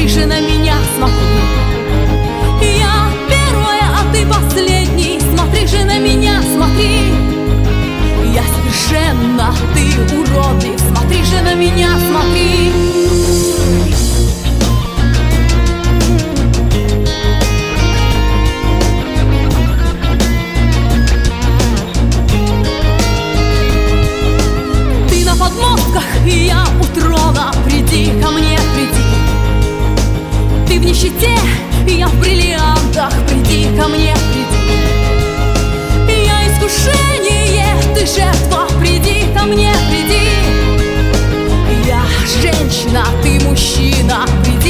смотри же на меня, смотри. Я первая, а ты последний, смотри же на меня, смотри. Я совершенно, ты уродлив, смотри же на меня, смотри. Ты на подмостках, и я у трона, приди ко мне, приди. Ты в нищете, и я в бриллиантах, приди ко мне, приди. Я искушение, ты жертва, приди ко мне, приди. Я женщина, ты мужчина, приди.